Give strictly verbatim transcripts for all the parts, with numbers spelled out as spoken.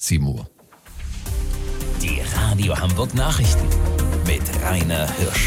sieben Uhr. Die Radio Hamburg Nachrichten mit Rainer Hirsch.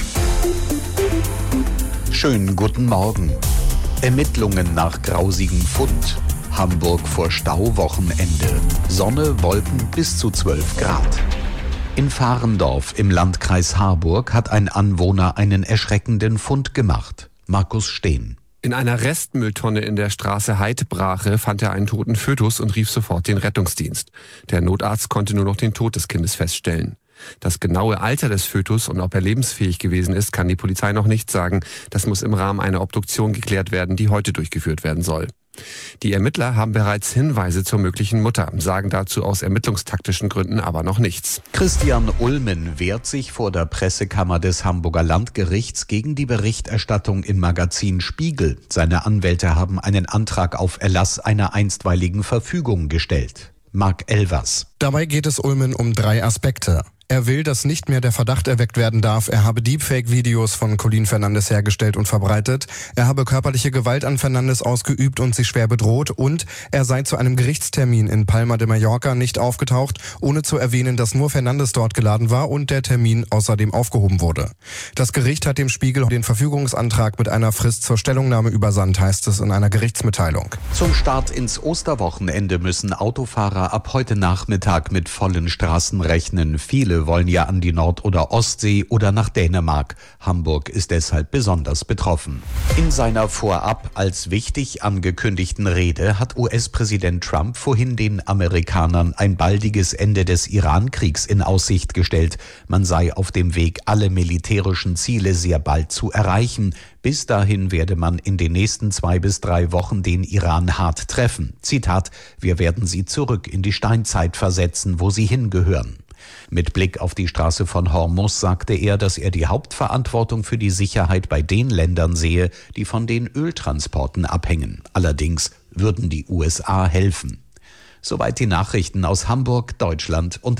Schönen guten Morgen. Ermittlungen nach grausigem Fund. Hamburg vor Stauwochenende. Sonne, Wolken bis zu zwölf Grad. In Fahrendorf im Landkreis Harburg hat ein Anwohner einen erschreckenden Fund gemacht. Markus Steen. In einer Restmülltonne in der Straße Heidbrache fand er einen toten Fötus und rief sofort den Rettungsdienst. Der Notarzt konnte nur noch den Tod des Kindes feststellen. Das genaue Alter des Fötus und ob er lebensfähig gewesen ist, kann die Polizei noch nicht sagen. Das muss im Rahmen einer Obduktion geklärt werden, die heute durchgeführt werden soll. Die Ermittler haben bereits Hinweise zur möglichen Mutter, sagen dazu aus ermittlungstaktischen Gründen aber noch nichts. Christian Ulmen wehrt sich vor der Pressekammer des Hamburger Landgerichts gegen die Berichterstattung im Magazin Spiegel. Seine Anwälte haben einen Antrag auf Erlass einer einstweiligen Verfügung gestellt. Marc Elvers. Dabei geht es Ulmen um drei Aspekte. Er will, dass nicht mehr der Verdacht erweckt werden darf, er habe Deepfake-Videos von Colin Fernandes hergestellt und verbreitet, er habe körperliche Gewalt an Fernandes ausgeübt und sich schwer bedroht und er sei zu einem Gerichtstermin in Palma de Mallorca nicht aufgetaucht, ohne zu erwähnen, dass nur Fernandes dort geladen war und der Termin außerdem aufgehoben wurde. Das Gericht hat dem Spiegel den Verfügungsantrag mit einer Frist zur Stellungnahme übersandt, heißt es in einer Gerichtsmitteilung. Zum Start ins Osterwochenende müssen Autofahrer ab heute Nachmittag mit vollen Straßen rechnen. Viele wollen ja an die Nord- oder Ostsee oder nach Dänemark. Hamburg ist deshalb besonders betroffen. In seiner vorab als wichtig angekündigten Rede hat U S-Präsident Trump vorhin den Amerikanern ein baldiges Ende des Iran-Kriegs in Aussicht gestellt. Man sei auf dem Weg, alle militärischen Ziele sehr bald zu erreichen. Bis dahin werde man in den nächsten zwei bis drei Wochen den Iran hart treffen. Zitat: Wir werden sie zurück in die Steinzeit versetzen, wo sie hingehören. Mit Blick auf die Straße von Hormuz sagte er, dass er die Hauptverantwortung für die Sicherheit bei den Ländern sehe, die von den Öltransporten abhängen. Allerdings würden die U S A helfen. Soweit die Nachrichten aus Hamburg, Deutschland und